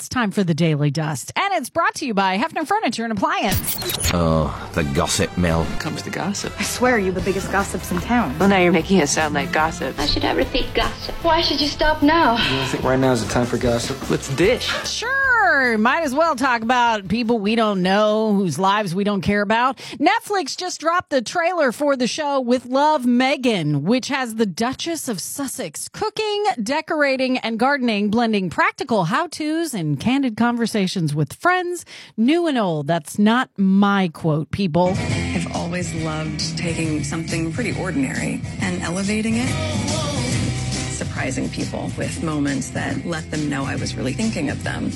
It's time for the Daily Dust, and it's brought to you by Hefner Furniture and Appliance. Oh, the gossip mill. Here comes the gossip. I swear you're the biggest gossips in town. Well, now you're making it sound like gossip. I should have repeat gossip. Why should you stop now? I think right now is the time for gossip. Let's dish. Sure, might as well talk about people we don't know, whose lives we don't care about. Netflix just dropped the trailer for the show With Love, Megan, which has the Duchess of Sussex cooking, decorating, and gardening, blending practical how-tos and candid conversations with friends, new and old. That's not my quote, people. I've always loved taking something pretty ordinary and elevating it, surprising people with moments that let them know I was really thinking of them.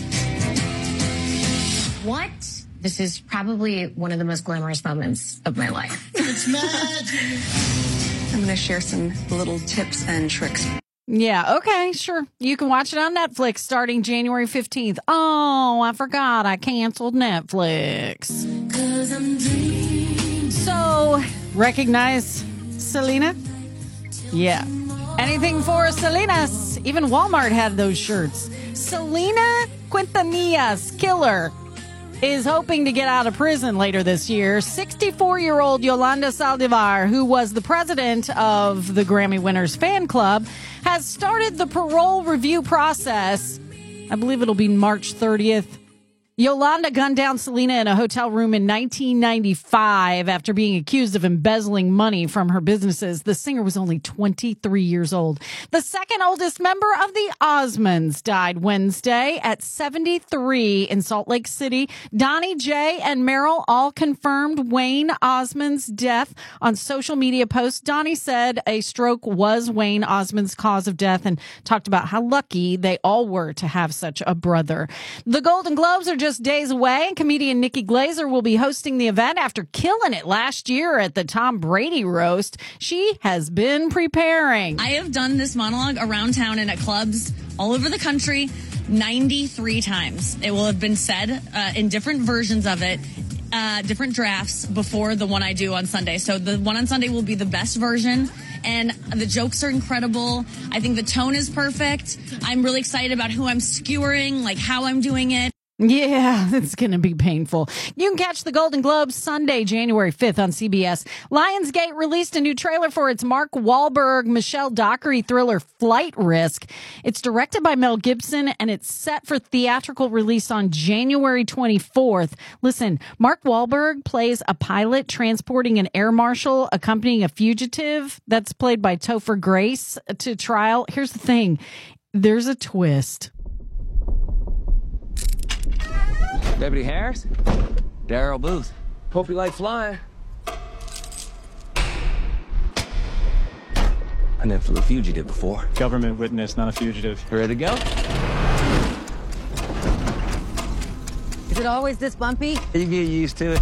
What? This is probably one of the most glamorous moments of my life. It's magic. I'm going to share some little tips and tricks. Yeah, okay, sure. You can watch it on Netflix starting January 15th. Oh, I forgot I canceled Netflix. So, recognize Selena? Yeah. Anything for Selena's. Even Walmart had those shirts. Selena Quintanillas, killer, is hoping to get out of prison later this year. 64-year-old Yolanda Saldivar, who was the president of the Grammy Winners Fan Club, has started the parole review process. I believe it'll be March 30th. Yolanda gunned down Selena in a hotel room in 1995 after being accused of embezzling money from her businesses. The singer was only 23 years old. The second oldest member of the Osmonds died Wednesday at 73 in Salt Lake City. Donnie J and Meryl all confirmed Wayne Osmond's death on social media posts. Donnie said a stroke was Wayne Osmond's cause of death and talked about how lucky they all were to have such a brother. The Golden Globes are just days away, and comedian Nikki Glaser will be hosting the event after killing it last year at the Tom Brady roast. She has been preparing. I have done this monologue around town and at clubs all over the country 93 times. It will have been said in different versions of it, different drafts before the one I do on Sunday. So the one on Sunday will be the best version. And the jokes are incredible. I think the tone is perfect. I'm really excited about who I'm skewering, like how I'm doing it. Yeah, it's going to be painful. You can catch the Golden Globes Sunday, January 5th on CBS. Lionsgate released a new trailer for its Mark Wahlberg, Michelle Dockery thriller Flight Risk. It's directed by Mel Gibson, and it's set for theatrical release on January 24th. Listen, Mark Wahlberg plays a pilot transporting an air marshal accompanying a fugitive that's played by Topher Grace to trial. Here's the thing. There's a twist. Deputy Harris? Daryl Booth. Hope you like flying. I never flew a fugitive before. Government witness, not a fugitive. Ready to go? Is it always this bumpy? You get used to it.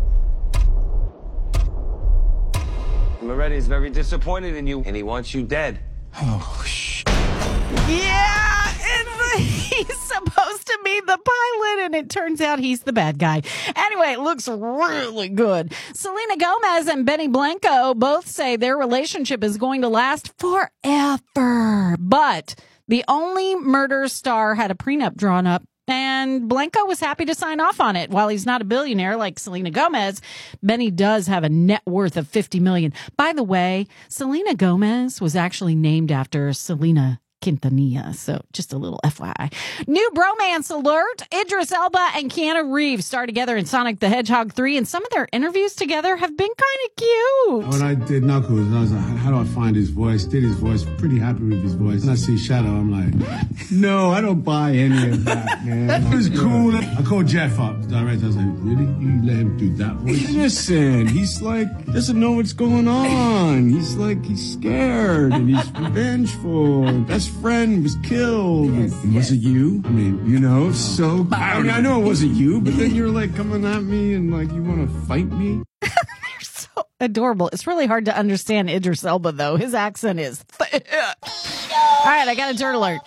Moretti's very disappointed in you, and he wants you dead. Oh, shit. Yeah, he's supposed to be the pilot, and it turns out he's the bad guy. Anyway, it looks really good. Selena Gomez and Benny Blanco both say their relationship is going to last forever. But the Only Murders star had a prenup drawn up, and Blanco was happy to sign off on it. While he's not a billionaire like Selena Gomez, Benny does have a net worth of $50 million. By the way, Selena Gomez was actually named after Selena Quintanilla, so just a little FYI. New bromance alert. Idris Elba and Keanu Reeves star together in Sonic the Hedgehog 3, and some of their interviews together have been kind of cute. When I did Knuckles, I was like, how do I find his voice? Did his voice, pretty happy with his voice. And I see Shadow, I'm like, no, I don't buy any of that, man. That was cool. I called Jeff up, the director. I was like, really? You let him do that voice? Innocent. He's like, doesn't know what's going on. He's like, he's scared and he's vengeful. Best friend was killed. Was it you? I mean, you know, so I know it wasn't you, but then you're like coming at me and like you want to fight me. They're so adorable. It's really hard to understand Idris Elba, though. His accent is thick. All right, I got a dirt alert.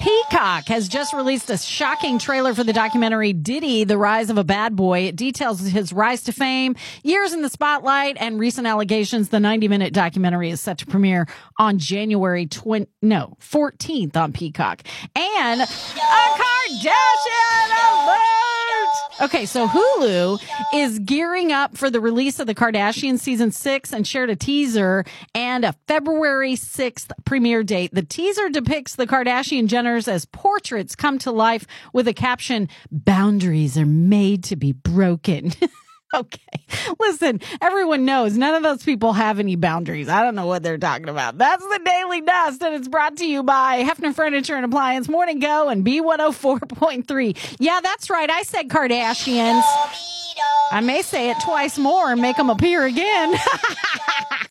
Peacock has just released a shocking trailer for the documentary Diddy, The Rise of a Bad Boy. It details his rise to fame, years in the spotlight, and recent allegations. The 90-minute documentary is set to premiere on January 14th on Peacock. And a Kardashian alert! Okay, so Hulu is gearing up for the release of The Kardashians Season 6 and shared a teaser and a February 6th premiere date. The teaser depicts the Kardashian Jenners as portraits come to life with a caption, "Boundaries are made to be broken." Okay, listen, everyone knows none of those people have any boundaries. I don't know what they're talking about. That's the Daily Dust, and it's brought to you by Hefner Furniture and Appliance, Morning Go, and B104.3. Yeah, that's right. I said Kardashians. I may say it twice more and make them appear again.